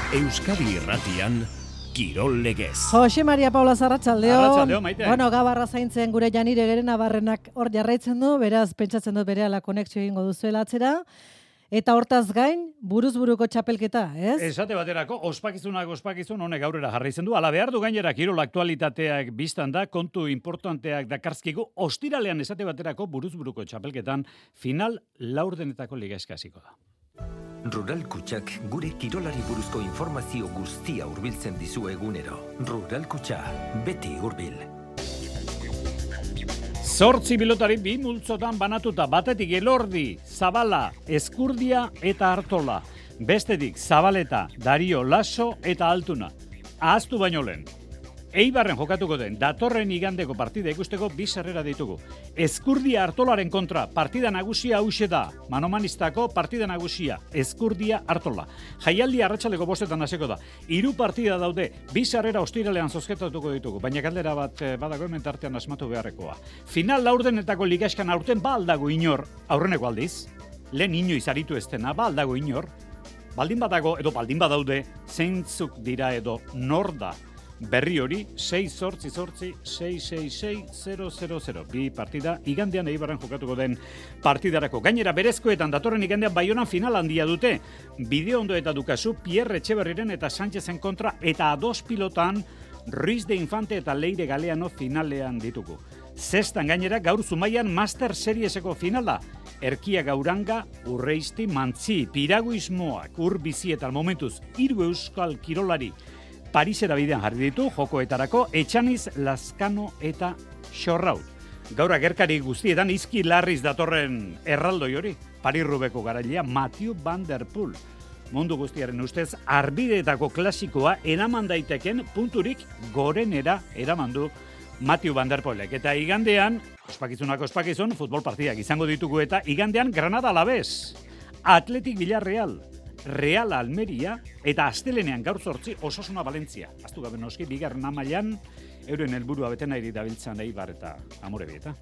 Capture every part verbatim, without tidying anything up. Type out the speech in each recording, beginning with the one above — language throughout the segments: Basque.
Euskadi Irratian, Kirol Legez. Jose Maria Paula Arratsaldeon. Arratsaldeon, Maite. Bueno, Gabarra zaintzen gure Janire Gerena barrenak hor jarraitzen du, beraz pentsatzen dut berehala konexio egingo duzuela atzera. Eta hortaz gain, buruz-buruko txapelketa, ez? Esate baterako, ospakizunak ospakizun honek aurrera jarraitzen du. Ala behar du gainera kirol aktualitateak biztan da, kontu importanteak dakarzkigu, ostiralean esate baterako buruz-buruko txapelketan final laurdenetako liga eskasiko da. Rural Kutxak gure kirolari buruzko informazio guztia hurbiltzen dizu egunero. Rural Kutxa, beti hurbil. Zortzi pilotari bi multzotan banatuta, batetik Elordi, Zabala, Eskurdia eta Artola. Bestetik Zabaleta, Dario, Lasso eta Altuna. Ahaztu baino lehen. Eibarren jokatuko den datorren igandeko partida ikusteko bi sarrera ditugu. Eskurdia Artolaren kontra partida nagusia hauxe da. Manomanistako partida nagusia Eskurdia Artola. Jaialdi arratsaleko bostetan hasiko da. Hiru partida daude, bi sarrera ostiralean zozketatuko ditugu, baina galdera bat badago hemen tartean asmatu beharrekoa. Final laurdenetako ligaskan aurten ba aldago inor, aurreneko aldiz, lehen inoiz aritu ez dena, ba aldago inor, baldin badago edo baldin badaude, zeintzuk dira edo nor da. Berri hori, sei zortzi zortzi, sei sei sei, zero zero zero. Bi partida, igandean Eibarren jokatuko den partidarako. Gainera, berezkoetan datorren igandean Baionan final handia dute. Bideo ondo eta dukazu, Pierre Etxeberriren eta Sánchezen kontra, eta ados pilotan, Ruiz de Infante eta Leire Galeano finalean ditugu. Zestan gainera, gaur Zumaian Master Serieseko finala. Erkia Gauranga, Urreisti, Mantzi, Piraguismoak, Ur Bizi eta momentuz, hiru euskal kirolari, Parisera bidean jarri ditu, jokoetarako, Etxaniz, Lazkano eta Xorraut. Gaur agerkari guztietan izki larriz datorren erraldoi hori, Paris-Roubaixko garailea Mathieu van der Poel. Mundu guztiaren ustez, arbideetako klasikoa eraman daiteken punturik gorenera eraman du Mathieu van der Poelek. Eta igandean, ospakizunak ospakizun, futbol partidak izango ditugu eta igandean Granada Alavés, Athletic Villarreal, Real Almeria eta astelenean gaur zortzi Osasuna Valentzia. Aztu gabe noski, bigarren amailan euren helburua bete nahi dabiltzan Eibar eta Amorebieta.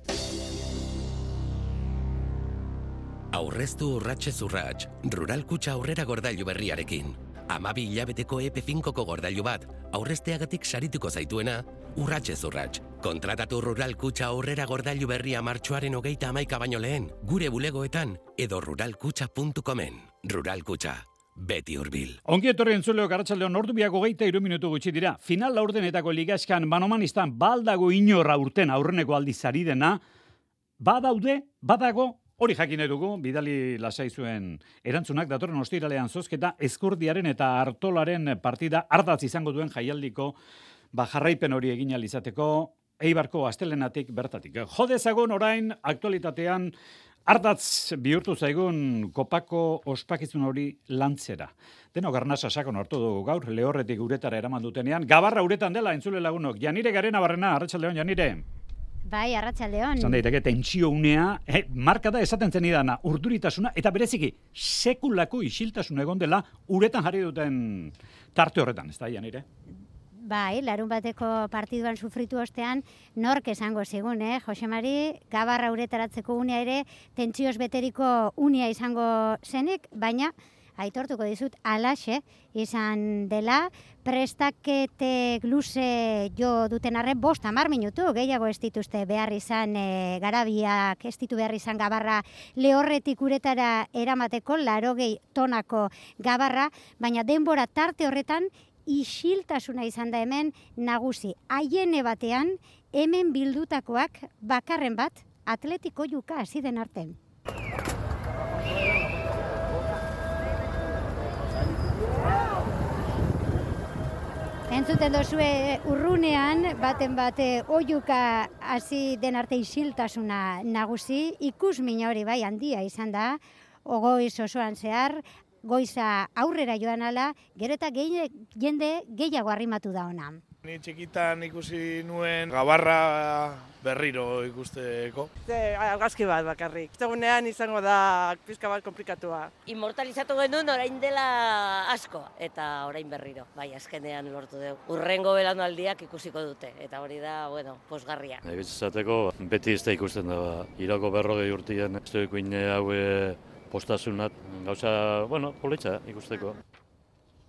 Aurreztu urratxez urratx, Rural Kutxa aurrera gordailu berriarekin. Amabi hilabeteko E P finkoko gordailu bat, aurrezteagatik sarituko zaituena, urratxez urratx. Kontratatu Rural Kutxa aurrera gordailu berria martxoaren hogeita hamaika baino lehen, gure bulegoetan edo ruralkutxa puntu comen. Rural Kutxa, beti hurbil. Ongi etorri entzuleok arratsaldeon ordu biak hogeita hiru minutu gutxi dira. Final laurdenetako ligaskan Manomanistan baldago inorra urten aurreneko aldiz ari dena, badaude, badago, hori jakin edugu, bidali lasai zuen erantzunak datorren ostiralean zozketa Eskurdiaren eta Artolaren partida ardatz izango duen jaialdiko ba jarraipen hori egin ahal izateko Eibarko astelenatik bertatik. Jodezagun orain aktualitatean ardatz bihurtu zaigun kopako ospakizun hori lantzera. Deno garnasa sakon hartu dugu gaur, lehorretik uretara eraman dutenean. Gabarra uretan dela entzule lagunok. Janire Garena barrena, arratsaldeon Janire. Bai, arratsaldeon. Zan daiteke tentsio unea, eh, marka da esaten zenidana, urduritasuna, eta bereziki sekulako isiltasun egon dela uretan jarri duten tarte horretan, ez da Janire? Bai, larun bateko partiduan sufritu ostean, nork esango zigun, eh? Jose Mari, Gabarra uretaratzeko unea ere, tentsioz beteriko unea izango zenek, baina aitortuko dizut, alaxe izan dela, prestaketek luze jo duten arren, bost hamar minutu, gehiago ez dituzte behar izan, e, garabiak ez ditu behar izan Gabarra lehorretik uretara eramateko, larogei tonako Gabarra, baina denbora tarte horretan, isiltasuna izan da hemen nagusi. Aiene batean, hemen bildutakoak bakarren bat, Atletiko juka hasi den arte. Entzuten dozue urrunean, baten bate oiuka hasi den arte isiltasuna nagusi, ikusmina hori bai handia izan da, ogoiz osoan zehar, goiza aurrera joan ala, gero eta gehi, jende gehiago arrimatu da ona. Ni txikitan ikusi nuen Gabarra berriro ikusteko. Argazki bat bakarrik. Egunean izango da pizka bat komplikatua. Inmortalizatu genuen orain dela asko, eta orain berriro. Bai, azkenean lortu dugu. Urrengo belaunaldiak ikusiko dute, eta hori da, bueno, posgarria. Egizateko, beti ez da ikusten da, irako berrogei urtien, ez dugu ine haue postasunat, gauza, bueno, politza ikusteko.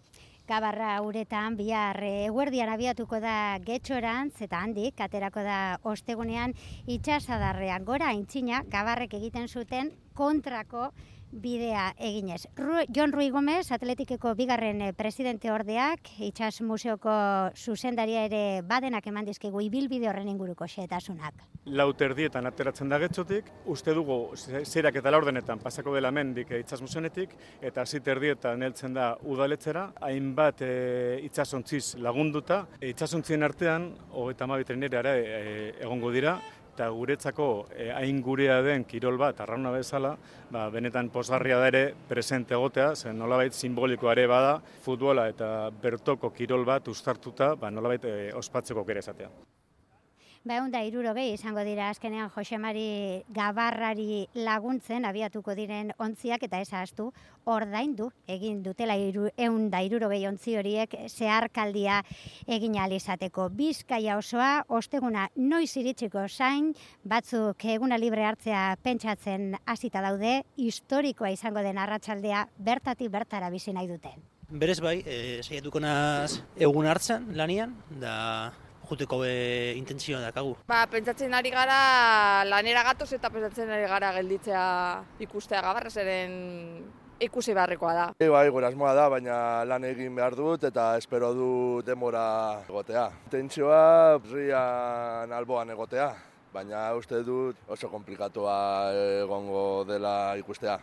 Gabarra uretan bihar eguerdian abiatuko da Getxorantz eta handik aterako da ostegunean itsasadarrean gora aintzina Gabarrek egiten zuten kontrako bidea eginez. Ru, Jon Rui Gomez, Atletikeko bigarren presidente ordeak, Itsas Museoko zuzendaria ere badenak eman dizkigu ibilbide horren inguruko xehetasunak. Lau terdietan ateratzen da Getxotik, uste dugu zeirak eta laurdenetan pasako dela mendik Itsas Museonetik, eta hasi terdietan heltzen da udaletzera, hainbat e, itsasontziz lagunduta, e, itsasontzien artean, hogeita hamabi trainerea e, egongo dira, eta guretzako eh, hain gurea den kirol bat, arrauna bezala, ba, benetan pozgarria da ere presente egotea, zen nolabait simbolikoa ere bada, futbola eta bertoko kirol bat uztartuta, ba, nolabait eh, ospatzeko kere esatea. Ba, egun da hirurogei izango dira azkenean Josemari Gabarrari laguntzen abiatuko diren ontziak eta ez ahaztu ordaindu egin dutela ehun da hirurogei ontzi horiek zeharkaldia egin ahal izateko. Bizkaia osoa osteguna noiz iritsiko zain, batzuk eguna libre hartzea pentsatzen hasita daude, historikoa izango den arratsaldea bertatik bertara bizi nahi dute. Berez bai, e, saiatuko naz egun hartzen lanian, da juteko be intentzioa dakagu. Ba, pentsatzen ari gara lanera gatoz eta pentsatzen ari gara gelditzea ikustea Gabarra, zeren ikusi beharrekoa da. E, bai, gure asmoa da, baina lan egin behar dut eta espero du demora egotea. Tentsioa rian alboan egotea, baina uste dut oso komplikatua egongo dela ikustea.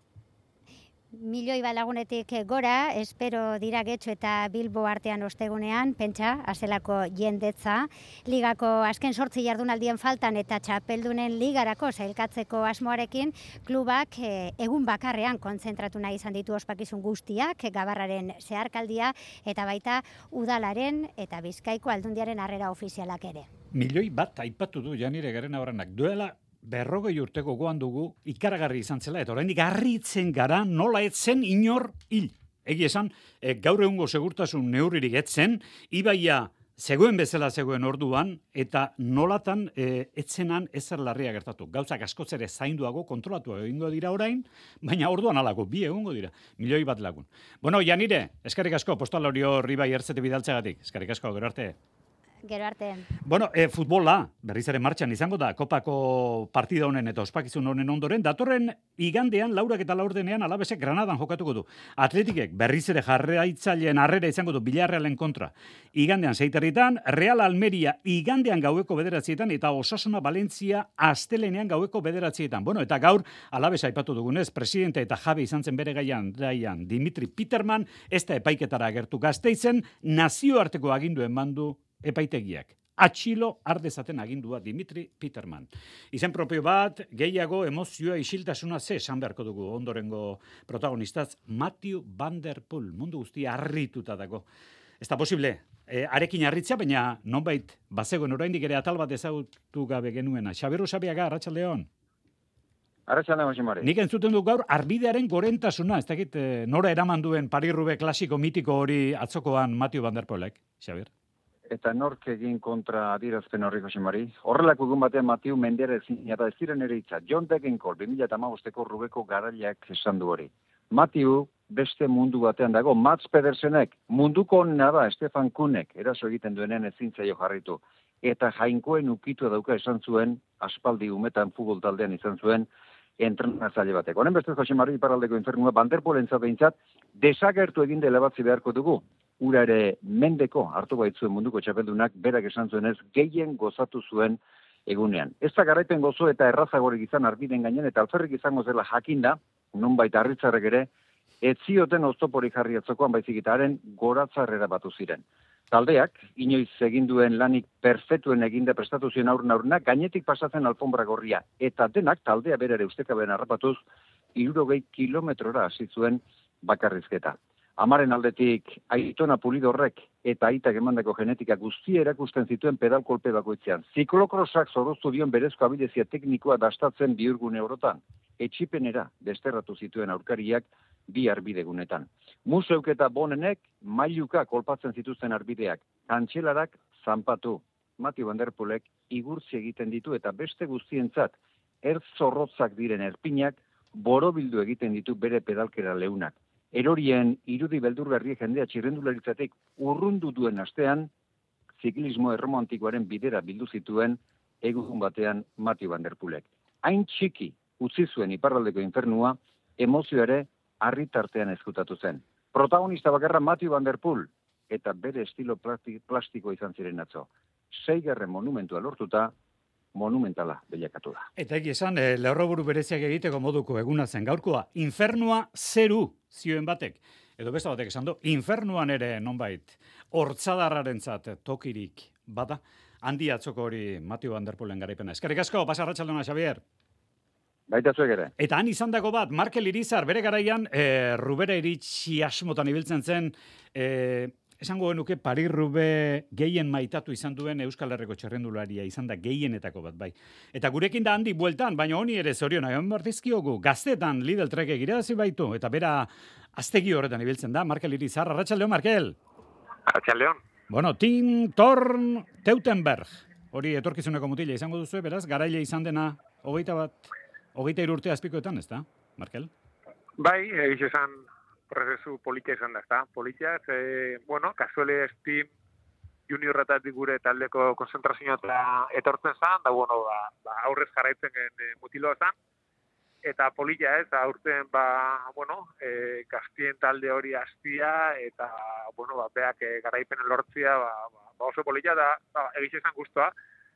Milioi bat lagunetik gora, espero dira Getxo eta Bilbo artean ostegunean, pentsa, azelako jendetza. Ligako azken sortzi jardunaldien faltan eta txapeldunen ligarako sailkatzeko asmoarekin, klubak e, egun bakarrean kontzentratu nahi izan ditu ospakizun guztiak, Gabarraren zeharkaldia eta baita udalaren eta Bizkaiko aldundiaren harrera ofizialak ere. Milioi bat aipatu du Janire Gerenabarrenak duela berrogei urteko goan dugu ikaragarri izan zela, eta oraindik harritzen gara nola etzen inor hil. Egi esan, e, gaur egungo segurtasun neurririk etzen, ibaia zegoen bezala zegoen orduan, eta nolatan e, etzenan ezer larria gertatu. Gauzak askoz ere zainduago, kontrolatu egingo dira orain, baina orduan alako, bi egongo dira, milioi bat lagun. Bueno, Janire, eskerrik asko, postal hori hori bai ertzete bidaltzeagatik, eskerrik asko, gero arte. Gero arte. Bueno, e, futbola, berriz ere martxan izango da, kopako partida honen eta ospakizun honen ondoren, datorren igandean, laurak eta laurdenean, Alabesek Granadan jokatuko du. Atletikek berriz ere jarraitzaileen harrera izango du Villarrealen kontra. Igandean zeiterritan, Real Almeria igandean gaueko bederatzietan, eta Osasuna Valentzia astelenean gaueko bederatzietan. Bueno, eta gaur, Alabes aipatu dugunez, presidente eta jabe izan zen bere gaian, daian, Dimitri Peterman, ez da epaiketara agertu Gasteizen, nazioarteko agindu emandu epaitegiak. Atxilo ardezaten agindua Dimitri Peterman. Izen propio bat, gehiago emozioa isiltasuna ze esan beharko dugu ondorengo protagonistaz, Matthew Van Der Poel, mundu guztia harrituta dago. Ez da posible, e, arekin harritzea, baina nonbait bazegoen oraindik ere atal bat ezagutu gabe genuena. Xabier Usabiaga, arratsaldeon. Arratsaldeon, Josemari. Nik entzuten du gaur arbidearen gorentasuna, ez dakit nora eraman duen Paris-Roubaix klasiko mitiko hori atzokoan Matthew Van Der Poelek, Xabier. Eta nork egin kontra adierazpen horri, Josemari. Horrelako egun batean Matthew mendiara ezin eta ez diren ere hitza. John Degenkolb bi mila hamabosteko Rubeko garaileak esan du hori. Matthew beste mundu batean dago. Mats Pedersenek munduko onena da, Stefan Kunek eraso egiten duenen ezin zaio jarritu. Eta jainkoen ukitu dauka esan zuen, aspaldi umetan futbol taldean izan zuen, entrenatzaile bateko. Honen bestez, Josemari, iparraldeko infernua, Van Der Poelentzat behintzat, desagertu egin dela batzi beharko dugu. Ura ere mendeko hartu baitzuen munduko txapeldunak berak esan zuenez gehien gozatu zuen egunean. Ez da garaipen gozo eta errazagorik izan arbiden gainen eta alferrik izango zela jakinda, nonbait harritzarrek ere, ez zioten oztoporik jarri atzokoan baizik eta haren goratzarrera batu ziren. Taldeak, inoiz egin duen lanik perfetuen eginda prestatu zion aurren aurrena, gainetik pasatzen alfombra gorria. Eta denak taldea berare ustekaben harrapatuz, hirurogei kilometrora hasi zuen bakarrizketa. Amaren aldetik Aitona Pulidorrek eta aitak emandako genetika guztia erakusten zituen pedal kolpe bakoitzean. Ziklokrosak zorroztu dion berezko abilezia teknikoa dastatzen bihurgune orotan. Etxipenera desterratu zituen aurkariak bi arbidegunetan. Museuk eta Bonenek mailuka kolpatzen zituzten arbideak. Kantxelarak zanpatu. Matthew Van Der Poelek igurtzi egiten ditu eta beste guztientzat ertz zorrotzak diren erpinak borobildu egiten ditu bere pedalkera leunak. erorien irudi beldurgarri jendea txirrendularitzatik urrundu duen astean, ziklismo erromantikoaren bidera bildu zituen egun batean Mathieu van der Poelek. Hain txiki utzi zuen iparraldeko infernua, emozio ere harritartean ezkutatu zen. Protagonista bakarra Mathieu van der Poel, eta bere estilo plastiko izan ziren atzo. Seigarren monumentua lortuta, monumentala bilakatu da. Eta egi esan, e, lerroburu bereziak egiteko moduko eguna zen gaurkoa. Infernua zeru zioen batek. Edo beste batek esan du, infernuan ere nonbait, hortzadarrarentzat tokirik bada. Handi atzoko hori Mathieu van der Poelen garaipena. Eskerrik asko, pasa arratsaldona, Xabier. Baita zuek ere. Eta han izandako bat, Markel Irizar, bere garaian, e, Rubera iritsi asmotan ibiltzen zen, e, esango genuke Paris-Roubaix gehien maitatu izan duen Euskal Herriko txerrendularia izan da gehienetako bat, bai. Eta gurekin da handi bueltan, baina honi ere zoriona, egon bartizkiogu, gaztetan Lidl Trek irabazi baitu, eta bera aztegi horretan ibiltzen da, Markel Irizar. Arratsaldeon, Markel. Arratsaldeon. Bueno, Tim Thorn Teutenberg, hori etorkizuneko mutila izango duzu, beraz, garaile izan dena, hogeita bat, hogeita irurte azpikoetan, ez da, Markel? Bai, egiz esan, prozesu politia izan da, ez da, politia, ze, bueno, kasuele Steam juniorretatik gure taldeko konzentrazioa eta etortzen zan, da, bueno, ba, ba, aurrez jarraitzen gen e, mutiloa zan, eta politia ez, aurten, ba, bueno, e, gaztien talde hori hastia, eta, bueno, ba, beak e, garaipenen lortzia, ba, ba, ba oso politia da, ba, egiz esan guztua,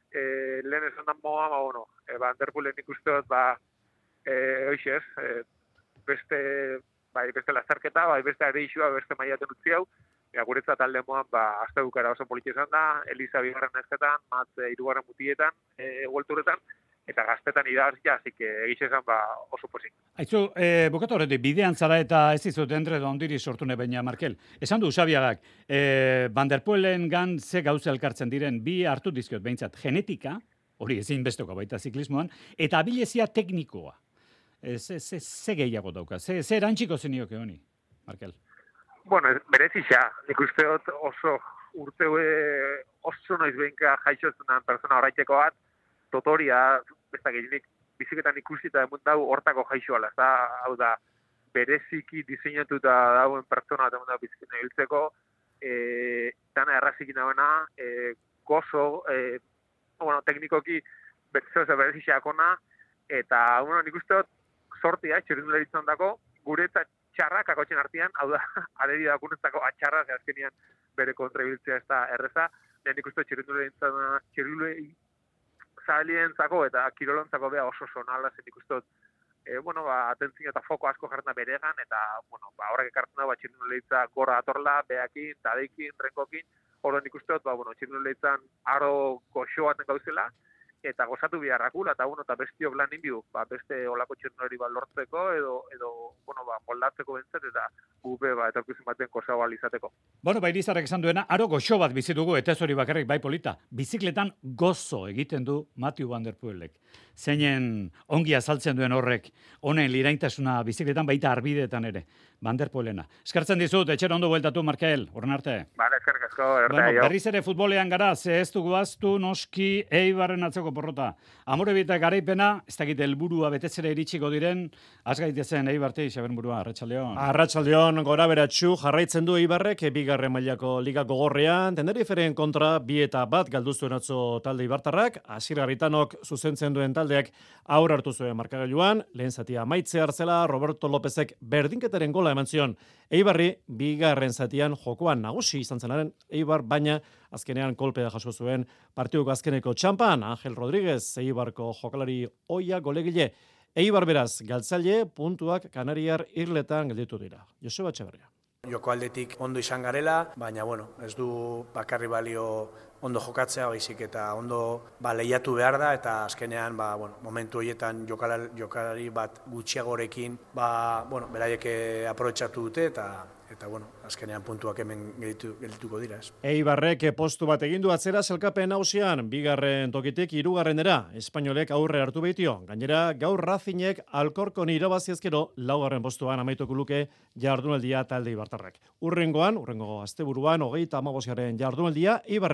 e, lehen esan da moa, ba, bueno, e, ba, Van der Poelen ikusteot, ba, e, oixez, e, beste, bai, beste lazarketa, bai, beste areixua, beste maiaten utzi hau, ja, guretzat talde moan, ba, azte bukara oso politia izan da, Elisa bigarren ezketan, Mat e, irugarren mutietan, e, huelturetan, eta gaztetan irabazia, así que egiz esan, ba, oso pozik. Aizu, e, bukatu horretik, bidean zara eta ez dizutendre ondiri sortune baina, Markel. Esan du Xabiagak, e, Van der Poelen gan ze gauza elkartzen diren, bi hartu dizkiot behintzat, genetika, hori ezin bestoko baita ziklismoan, eta abilezia teknikoa. Ze, ze, ze gehiago dauka, ze, ze erantxiko zenioke honi, Markel? Bueno, berezisa, nik usteot oso urte oso noiz behinka jaixozunan persona horreiteko bat, totoria, bestak eginik, biziketan ikusita emun dau hortako jaixoala, ez da, hau da, bereziki diseinatuta dauen pertsona eta emun dau biziketan hiltzeko, e, dana errazikin dauena, e, gozo, e, bueno, teknikoki, berezisa akona, eta, bueno, nik usteot, sortia, txirrindularitzen dako, gure eta txarrak akotxen artean, hau da, adedi dakuneztako atxarra, azkenian bere kontrabiltzea ez da erreza, nik uste txirrindularitzen, txirrindulari zalientzako eta kirolontzako beha oso sonala, zen ikustot, e, bueno, ba, atentzio eta foko asko jartzen da beregan, eta, bueno, ba, horrek ekartzen da, ba, txirrindularitza gorra atorla, behakin, tadekin, renkokin, horren ikustot, ba, bueno, txirrindularitzan aro goxo baten gauzela, eta gozatu biharrakula, eta, bueno, eta bestio plan inbiu, ba, beste olako txirrindulari bat lortzeko, edo, edo, bueno, ba, moldatzeko bentzat, eta gupe, ba, etorkizun baten kosa izateko. Bueno, bai, Irizarrek esan duena, aro goxo bat bizi dugu, eta ez hori bakarrik bai polita. Bizikletan gozo egiten du Mathieu van der Poelek. Zeinen ongi azaltzen duen horrek, honen liraintasuna bizikletan baita arbideetan ere, Van der Poelena. Eskartzen dizut, etxera ondo bueltatu, Markel, horren arte. Vale, eskerrik asko, erte bueno, berriz ere futbolean gara, ze ez dugu aztu noski Eibarren atzeko porrota. Amorebita garaipena, ez dakit helburua betetzera iritsiko diren, azgaitezen Eibarti, Xabenburua, Arratsaldeon. Arratsaldeon gora beratxu jarraitzen du Eibarrek, bigarren mailako liga gogorrean, Teneriferen kontra bi eta bat galdu zuen atzo talde Ibartarrak, Asier Garritanok zuzentzen duen taldeak aurre hartu zuen markagailuan, lehen zatia amaitze hartzela, Roberto Lópezek berdinketaren gola eman zion Eibarri, bigarren zatian jokoan nagusi izan zenaren Eibar, baina azkenean kolpea jaso zuen partiduko azkeneko txampan, Ángel Rodríguez, Eibarko jokalari oia golegile. Eibar beraz, galtzaile, puntuak Kanariar irletan gelditu dira. Joseba Etxeberria. Joko aldetik ondo izan garela, baina bueno, ez du bakarri balio ondo jokatzea, baizik eta ondo ba, lehiatu behar da, eta azkenean ba, bueno, momentu horietan jokalari, jokalari bat gutxiagorekin ba, bueno, beraiek aprobetxatu dute, eta eta bueno, azkenean puntuak hemen gelditu, geldituko dira. Ez. Eibarrek postu bat egin du atzera selkapen hausian, bigarren tokitik hirugarrenera, Espainolek aurre hartu behitio. Gainera, gaur Razinek Alkorkon irabazi ezkero, laugarren postuan amaituko luke jardunaldia talde Ibartarrak. Urrengoan, urrengo asteburuan, hogeita hamabosgarren jardunaldia, Eibarrek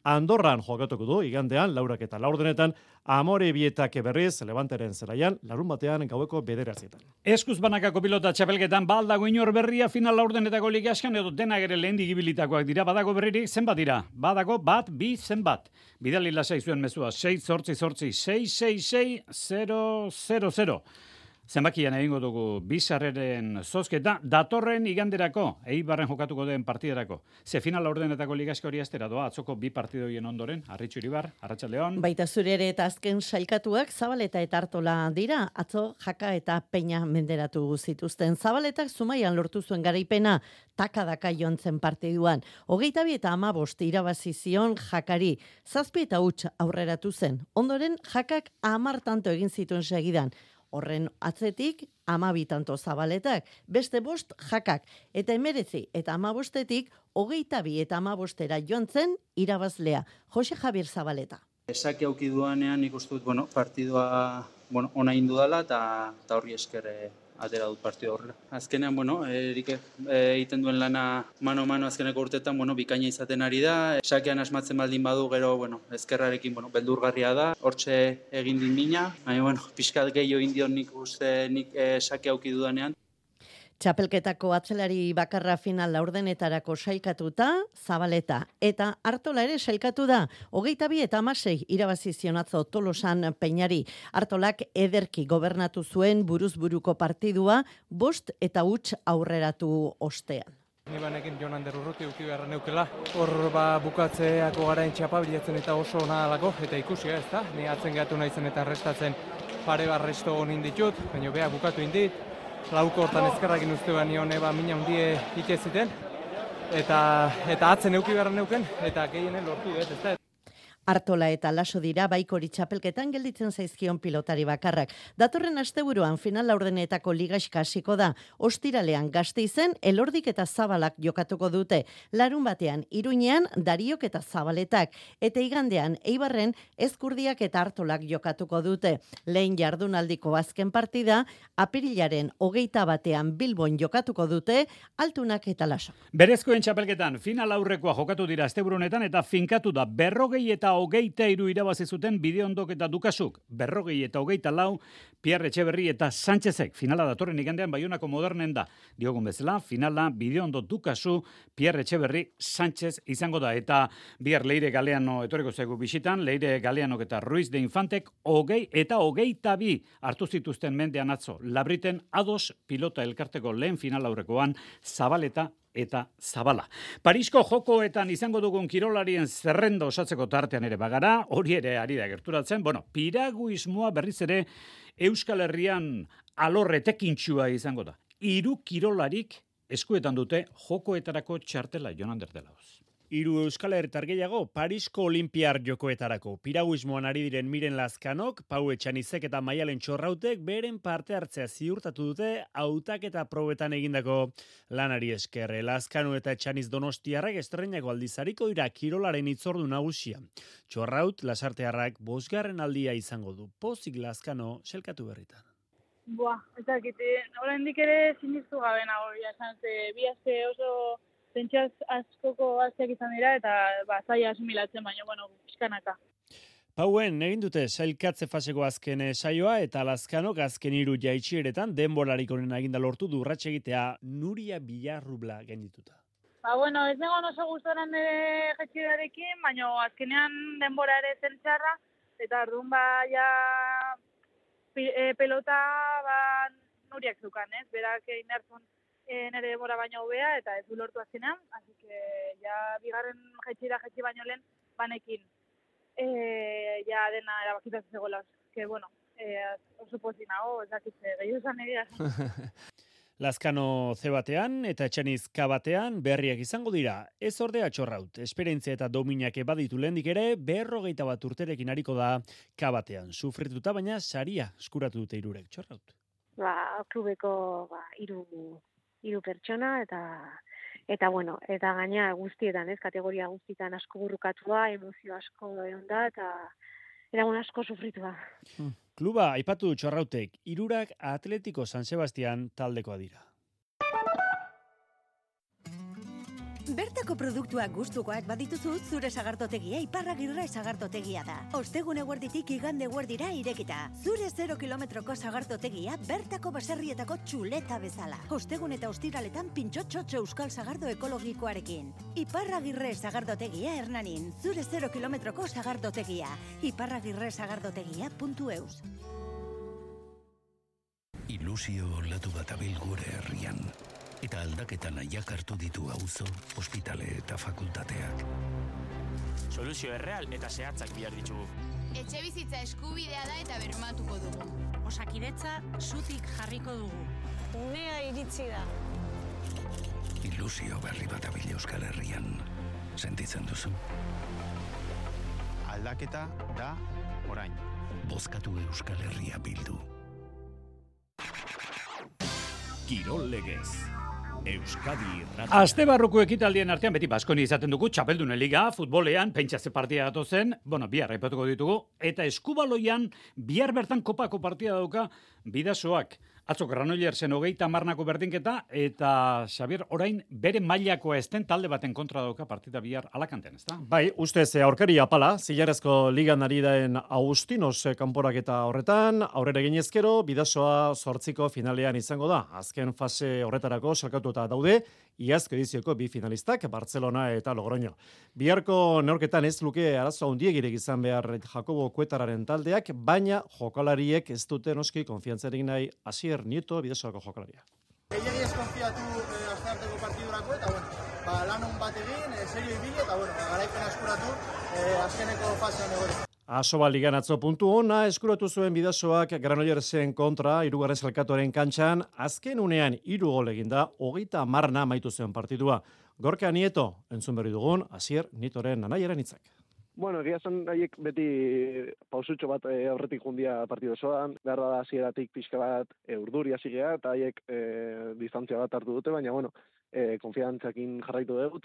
Andorran jokatuko du, igandean, laurak eta laurdenetan, Amore Bietak berriz, Levanteren zelaian, larun batean gaueko bederatzietan. Eskuz banakako pilota txapelketan baldago inor berria final laurdenetako ligaskan edo denak ere lehen digibilitakoak dira, badago berririk zenbat dira? Badago bat, bi, zenbat. Bidali lasai zuen mezua, sei, zortzi, zortzi, sei, sei, sei, zero, zero, zero. Zenbakian egingo dugu bizarreren zozketa, datorren iganderako, Eibarren jokatuko den partiderako. Ze final laurdenetako ligasko hori astera doa, atzoko bi partidoien ondoren, Arritxu Iribar, Arratsaldeon. Baita zure ere eta azken sailkatuak Zabaleta eta Artola dira, atzo Jaka eta Peña menderatu zituzten. Zabaletak Zumaian lortu zuen garaipena, takadaka joan zen partiduan. Hogeita bi eta hamabost irabazi zion Jakari, zazpi eta huts aurreratu zen. Ondoren Jakak hamar tanto egin zituen segidan. Horren atzetik, hamabi tanto Zabaletak, beste bost Jakak, eta emerezi eta hamabostetik, hogeita bi eta hamabostera joan zen irabazlea. Jose Javier Zabaleta. Esaki auki duanean nik uste dut, bueno, partidua bueno, ona indu dela eta horri esker e, atera dut partidu horrela. Azkenean, bueno, erik egiten duen lana mano-mano azkeneko urtetan, bueno, bikaina izaten ari da. Sakean asmatzen baldin badu gero, bueno, ezkerrarekin, bueno, beldurgarria da. Hortxe egin din mina, baina, bueno, pixkat gehiago indion nik uste nik e, sake auki dudanean. Txapelketako atzelari bakarra final laurdenetarako sailkatuta, Zabaleta. Eta Artola ere sailkatu da, hogeita bi eta hamasei irabazi zion atzo Tolosan Peñari. Artolak ederki gobernatu zuen buruz-buruko partidua, bost eta huts aurreratu ostean. Ni banekin Jon Ander Urruti uki beharra neukela. Hor ba, bukatzeako garain txapa bilatzen eta oso ona dalako, eta ikusi ez da. Ni atzen gehatu naizen eta restatzen pare barresto honin ditut, baina beha bukatu indit. Lauko hortan ezkerrakin uste ba nion eba mina hundie iteziten, eta, eta atzen neuki beharra neuken, eta gehienen lortu dut, ez da. Artola eta Laso dira baikori txapelketan gelditzen zaizkion pilotari bakarrak. Datorren asteburuan final laurdenetako ligaxka hasiko da. Ostiralean Gasteizen Elordik eta Zabalak jokatuko dute. Larun batean Iruñean Dariok eta Zabaletak. Eta igandean Eibarren Ezkurdiak eta Artolak jokatuko dute. Lehen jardunaldiko azken partida, apirilaren hogeita batean Bilbon jokatuko dute Altunak eta Laso. Berezkoen txapelketan final aurrekoa jokatu dira asteburunetan eta finkatu da berrogei eta hogeita hiru irabazi zuten Bideondok eta Dukasuk, berrogei eta hogeita lau, Pierre Etxeberri eta Sánchezek. Finala datorren igandean Baionako Modernen da. Diogun bezala, finala Bideondo Dukasu, Pierre Etxeberri, Sánchez izango da. Eta bihar Leire Galeano etorriko zaigu bisitan, Leire Galeanok eta Ruiz de Infantek, hogei eta hogeita bi hartu zituzten mendean atzo. Labriten ados pilota elkarteko lehen final aurrekoan, Zabaleta eta Zabala. Parisko jokoetan izango dugun kirolarien zerrenda osatzeko tartean ere bagara, hori ere ari da gerturatzen, bueno, piraguismoa berriz ere Euskal Herrian alorretekintxua izango da. Hiru kirolarik eskuetan dute jokoetarako txartela, Jon Ander de Laoz. Hiru Euskal Herritar gehiago Parisko Olimpiar jokoetarako. Piraguismoan ari diren Miren Lazkanok, Pau Etxanizek eta Maialen Txorrautek beren parte hartzea ziurtatu dute hautaketa probetan egindako lanari esker. Lazkano eta Etxaniz Donostiarrak estreinako aldizariko dira kirolaren hitzordu nagusia. Txorraut, Lasartearrak bosgarren aldia izango du. Pozik Lazkano selkatu berritan. Boa, ez dakite, oraindik ere sinistu gabe nago, esan ze bi aste oso pentsaz askoko asteak izan dira eta ba zaila asimilatzen, baina bueno, pizkanaka. Pauen egin dute sailkatze faseko azken saioa eta Lazkanok azken hiru jaitsieretan denborarik onena eginda lortu du urrats egitea Nuria Villarrubla gaindituta. Ba bueno, ez nengon oso gustoran nire jaitsierarekin, baina azkenean denbora ere zen txarra eta orduan ba ja e, pelota ba Nuriak zukan, ez? Berak egin hartzun E, nere demora baino hobea eta ez du lortu azkenean, así que ja bigarren jaitsira jaitsi baino lehen banekin e, ja dena erabakitatzen zegoela, que bueno, e, oso pozik nago, ez dakitze, gehiago esan egia. Lazkano C batean eta Etxaniz K batean berriak izango dira. Ez ordea Txorraut, esperientzia eta dominak baditu lehendik ere, berrogeita bat urterekin ariko da K batean. Sufrituta baina saria eskuratu dute hirurek Txorraut. Ba, klubeko ba, hiru hiru pertsona eta eta bueno, eta gaina guztietan, ez, kategoria guztietan asko burrukatua, emozio asko egon da eta eragun asko sufritua. Hmm. Kluba aipatu Txorrautek, hirurak Atletico San Sebastian taldekoa dira. Bertako Bertako produktuak gustukoak badituzu, zure sagardotegia Iparragirre sagardotegia da. Ostegun eguerditik igande eguerdira irekita. Zure zero kilometroko sagardotegia bertako baserrietako txuleta bezala. Ostegun eta ostiraletan pintxotxotxo euskal sagardo ekologikoarekin. Iparragirre sagardotegia Hernanin. Zure zero kilometroko sagardotegia. iparragirre sagardotegia puntu eus. Ilusio olatu bat abil gure herrian. Eta aldaketa nahiak hartu ditu auzo, ospitale eta fakultateak. Soluzio erreal eta zehatzak bihar ditugu. Etxe bizitza eskubidea da eta bermatuko dugu. Osakidetza zutik jarriko dugu. Unea iritsi da. Ilusio berri bat abil Euskal Herrian. Sentitzen duzu? Aldaketa da orain. Bozkatu Euskal Herria bildu. Kirol legez. Euskadi irratia. Aste barruko ekitaldien artean beti Baskoni izaten dugu Txapeldunen Liga, futbolean, pentsa ze partida gatozen, bueno, bihar aipatuko ditugu, eta eskubaloian bihar bertan kopako partida dauka Bidasoak. Atzo Granoillersen hogeita hamarnako berdinketa, eta Xabier orain bere mailakoa esten talde baten kontra dauka partida bihar Alakanten, ezta? Bai, ustez aurkari apala, zilarrezko ligan ari daen Agustinos kanporaketa horretan, aurrera ginezkero, Bidasoa zortziko finalean izango da. Azken fase horretarako salkatuta daude, iazko edizioko bi finalistak, Barcelona eta Logroño. Biharko neorketan ez luke arazo handiegirik izan behar Jakobo Kuetararen taldeak, baina jokalariek ez dute noski konfiantzarik nahi Asier Nieto Bidasoako jokalaria. Gehiagi ez konfiatu eh, astearteko partidurako eta bueno, ba, lan on bat egin, eh, serio ibili eta bueno, garaipen eskuratu eh, azkeneko fasean egoera. Asoba ligan atzo puntu ona eskuratu zuen Bidasoak Granollersen kontra hirugarren salkatuaren kantxan, azken unean hiru gol eginda, hogeita hamarna amaitu zen partidua. Gorka Nieto, entzun berri dugun, Asier Nietoren anaiaren hitzak. Bueno, egia zen haiek beti pausutxo bat e, aurretik jundia partido osoan, behar da hasieratik pixka bat e, urduri hasi gea, eta haiek e, distantzia bat hartu dute, baina bueno, e, konfiantzakin jarraitu dugu,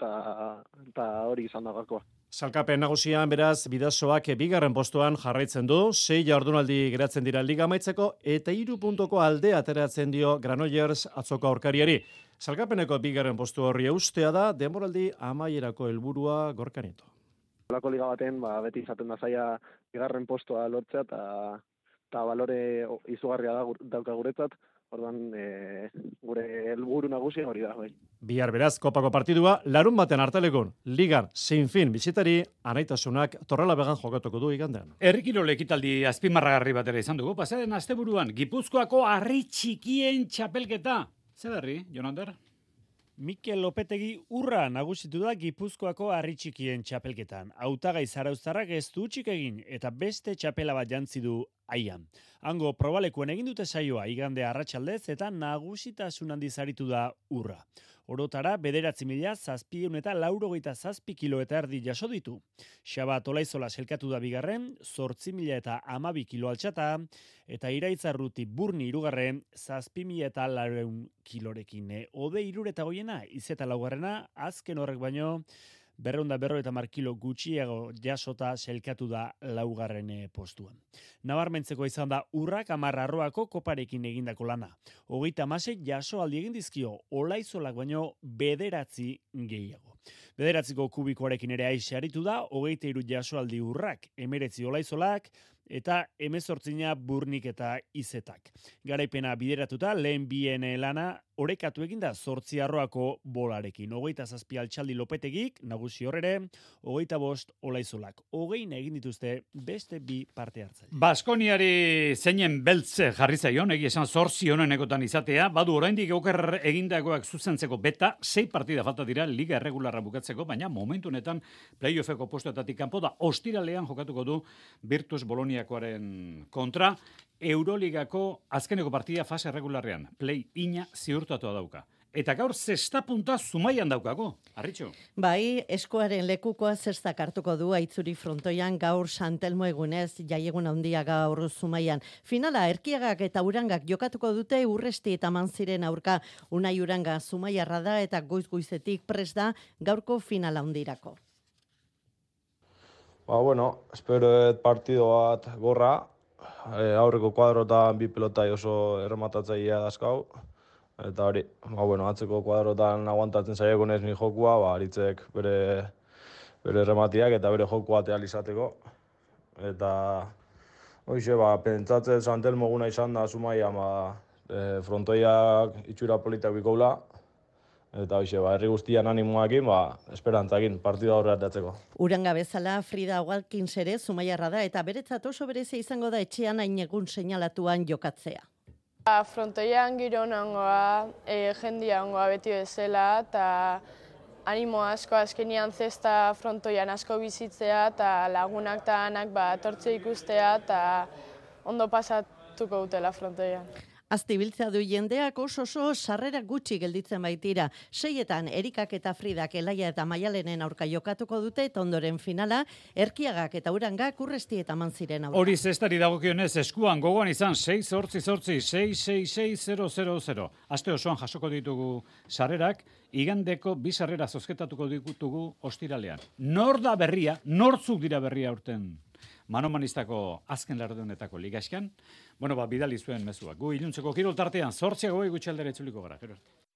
eta hori izan da gakoa. Salkapen nagusian beraz Bidasoak bigarren postuan jarraitzen du, sei jardunaldi geratzen dira liga amaitzeko, eta hiru puntuko alde ateratzen dio Granollers atzoko aurkariari. Salkapeneko bigarren postu horri eustea da, denboraldi amaierako helburua Gorka Nieto. Olako liga baten, ba, beti izaten da zaila bigarren postua lortzea, eta eta balore izugarria da dauka guretzat, orduan e, gure helburu nagusia hori da. Bai. Bihar beraz, kopako partidua, larun baten hartalekun, ligan, zein fin, bizitari, anaitasunak torrela began jokatuko du igandean. Herrikirol ekitaldi azpimarragarri batera izan dugu, pasaren asteburuan, Gipuzkoako harri txikien txapelketa. Zer berri, Jonander? Mikel Lopetegi urra nagusitu da Gipuzkoako harri txikien txapelketan. Hautagai zarauztarrak ez du txik egin eta beste txapela bat jantzi du aian. Hango probalekuen egin dute saioa igande arratsaldez eta nagusitasun handiz aritu da urra. Orotara bederatzi mila zazpiehun eta laurogeita zazpi kilo eta erdi jaso ditu. Xabat Olaizola selkatu da bigarren, zortzi mila eta hamabi kilo altxata, eta Iraitzarruti Burni hirugarren, zazpi mila eta laurehun kilorekin. Ode hirure eta goiena, izeta laugarrena, azken horrek baino, berreunda berro eta markilo gutxiago jasota selkatu da laugarren postuan. Nabarmentzeko izan da urrak amarra arroako koparekin egindako lana. Hogeita hamasei jaso aldi egin dizkio, Olaizolak baino bederatzi gehiago. Bederatziko kubikoarekin ere aixe aritu da, hogeita hiru jasoaldi urrak, emeretzi Olaizolak, eta hemezortzina Burnik eta Izetak. Garaipena bideratuta, lehen bien lana orekatu eginda zortzi arroako bolarekin. Hogeita zazpi altxaldi Lopetegik, nagusi horrere, hogeita bost Olaizolak. Hogein egin dituzte beste bi parte hartzaile. Baskoniari zeinen beltze jarri zaion, egia esan zortzi honenekotan izatea, badu oraindik oker egindakoak zuzentzeko beta, sei partida falta dira liga erregularra bukatzeko, baina momentu honetan playoffeko postuetatik kanpo da, ostiralean jokatuko du Virtus Boloniakoaren kontra, Euroligako azkeneko partida fase erregularrean, play ina ziurtatua dauka. Eta gaur zesta punta Zumaian daukako, Arritxo. Bai, eskuaren lekukoa zestak hartuko du aitzuri frontoian gaur Santelmo egunez, jaiegun handia gaur Zumaian. Finala, Erkiagak eta Urangak jokatuko dute Urresti eta Manziren aurka. Unai Uranga Zumaiarra da eta goiz-goizetik prest da gaurko finala handirako. Ba, bueno, espero partido bat gorra, e, aurreko kuadrotan bi pelotai oso errematatzailea dazkau, Eta hori, ba, bueno, atzeko kuadrotan aguantatzen saiako naiz ni jokua, ba, Aritzek bere, bere rematiak eta bere jokua atea izateko. Eta, hoxe, ba, pentsatzen Santelmo guna izan da, Zumaian, ba, e, frontoiak itxura politak bikoula. Eta hoxe, ba, herri guztian animoakin, ba, esperantzakin partida aurreratzeko. Uranga bezala Frida Watkins ere Zumaiarra da eta beretzat oso berezia izango da etxean hain egun seinalatuan jokatzea. Frontoian giro ongoa, e, jendia ongoa beti bezala, eta animo asko azkenian zesta frontoian asko bizitzea, eta lagunak eta anak ba, tortze ikustea, eta ondo pasatuko dutela frontoian. Aztibiltzea du jendeak oso oso sarrera gutxi gelditzen baitira. Seietan Erikak eta Fridak Elaia eta Maialenen aurka jokatuko dute eta ondoren finala Erkiagak eta Urangak Urresti eta Manziren aurka. Hori zestari dagokionez eskuan gogoan izan sei zortzi zortzi sei sei sei zero zero zero. Aste osoan jasoko ditugu sarrerak, igandeko bi sarrera zozketatuko ditugu ostiralean. Nor da berria, nortzuk dira berria urten? Manomanistako azken lardunetako ligaskan. Bueno, ba, bidali zuen mezuak. Gu iluntzeko kirol tartean, zortziago gutxi aldera itzuliko gara. Gero arte.